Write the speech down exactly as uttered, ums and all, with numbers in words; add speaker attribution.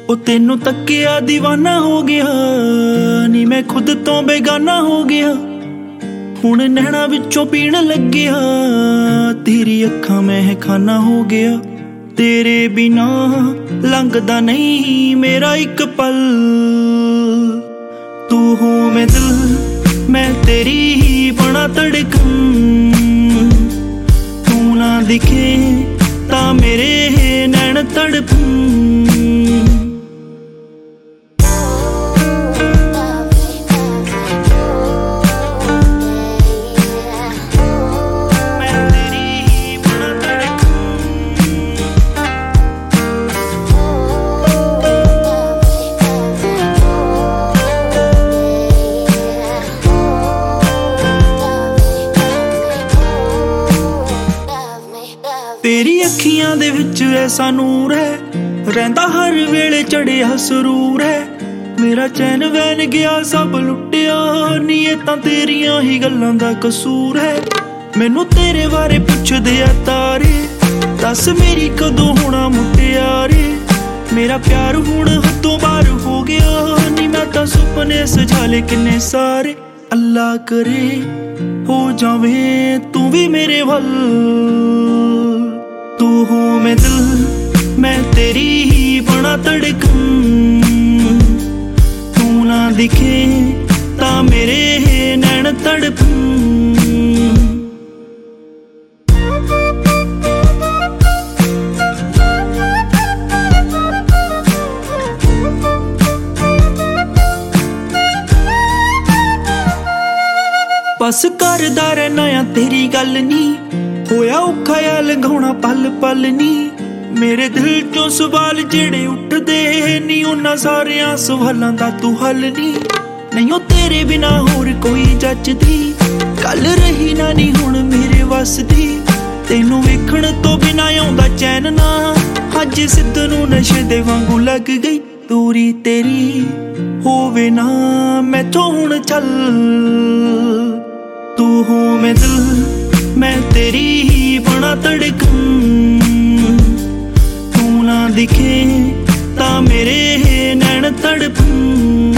Speaker 1: ਉਹ ਤੈਨੂੰ ਤੱਕਿਆ ਦੀਵਾਨਾ ਹੋ ਗਿਆ ਨੀ ਮੈਂ ਖੁਦ ਤੋਂ ਬੇਗਾਨਾ ਹੋ ਗਿਆ। ਹੁਣ ਨੈਣਾ ਵਿੱਚੋਂ ਪੀਣ ਲੱਗਿਆ ਤੇਰੀ ਅੱਖਾਂ ਮਹਿਖਾਨਾ ਹੋ ਗਿਆ। ਤੇਰੇ ਬਿਨਾ ਲੰਘਦਾ ਨਹੀਂ ਮੇਰਾ ਇੱਕ ਪਲ। ਤੂੰ ਹੋ ਮੈਂ ਦਿਲ ਮੈਂ ਤੇਰੀ ਹੀ ਬਣਾ ਧੜਕਨ। ਤੂੰ ਨਾ ਦਿਖੇ ਤਾਂ ਮੇਰੇ ਨੈਣ ਤੜਪਨ। ਤੇਰੀ ਅੱਖੀਆਂ ਦੇ ਵਿੱਚ ਐਸਾ ਨੂਰ ਹੈ ਰਹਿੰਦਾ ਹਰ ਵੇਲੇ ਚੜਿਆ ਸਰੂਰ ਹੈ। ਮੇਰਾ ਚੈਨ ਵੈਨ ਗਿਆ ਸਭ ਲੁੱਟਿਆ ਨੀ ਇਹ ਤਾਂ ਤੇਰੀਆਂ ਹੀ ਗੱਲਾਂ ਦਾ ਕਸੂਰ ਹੈ। ਮੈਨੂੰ ਤੇਰੇ ਬਾਰੇ ਪੁੱਛਦੇ ਆ ਤਾਰੇ ਦੱਸ ਮੇਰੀ ਕਦੋਂ ਹੋਣਾ ਮੁਟਿਆਰੇ। ਮੇਰਾ ਪਿਆਰ ਹੁਣ ਹੱਥੋਂ ਬਾਹਰ ਹੋ ਗਿਆ ਨੀ ਮੈਂ ਤਾਂ ਸੁਪਨੇ ਸਜਾਲੇ ਕਿੰਨੇ ਸਾਰੇ। ਅੱਲਾ ਕਰੇ ਹੋ ਜਾਵੇਂ ਤੂੰ ਵੀ ਮੇਰੇ ਵੱਲ। ਤੂੰ ਹੋ ਮੈਂ ਦਿਲ ਮੈਂ ਤੇਰੀ ਹੀ ਬਣਾ ਧੜਕਨ। ਤੂੰ ਨਾ ਦਿਖੇ ਤਾਂ ਮੇਰੇ ਨੈਣ ਤੜਪਨ। ਬਸ ਕਰਦਾ ਰਹਿਣਾ ਆ ਤੇਰੀ ਗੱਲ ਨੀ ਹੋਇਆ ਔਖਾ ਆ ਲੰਘਾਉਣਾ ਪਲ ਪਲ ਨੀ। ਮੇਰੇ ਦਿਲ ਚੋਂ ਸਵਾਲ ਜਿਹੜੇ ਉੱਠਦੇ ਨੀ ਉਹਨਾਂ ਸਾਰਿਆਂ ਸਵਾਲਾਂ ਦਾ ਤੂੰ ਹੱਲ ਨੀ। ਨਹੀਂ ਉਹ ਤੇਰੇ ਬਿਨਾ ਹੋਰ ਕੋਈ ਜੱਜਦੀ ਗੱਲ ਰਹੀ ਨਾ ਨੀ ਹੁਣ ਮੇਰੇ ਵੱਸ ਦੀ। ਤੈਨੂੰ ਵੇਖਣ ਤੋਂ ਬਿਨਾ ਆਉਂਦਾ ਚੈਨ ਨਾ ਅੱਜ ਸਿੱਧ ਨੂੰ ਨਸ਼ੇ ਦੇ ਵਾਂਗੂ ਲੱਗ ਗਈ। ਦੂਰੀ ਤੇਰੀ ਹੋਵੇ ਨਾ ਮੈਥੋਂ ਹੁਣ ਚੱਲ। ਤੂੰ ਹੋ ਮੈਂ ਦਿਲ ਮੈਂ ਤੇਰੀ ਹੀ ਬਣਾ ਧੜਕਨ। ਤੂੰ ਨਾ ਦਿਖੇ ਤਾਂ ਮੇਰੇ ਨੈਣ ਤੜਪਨ।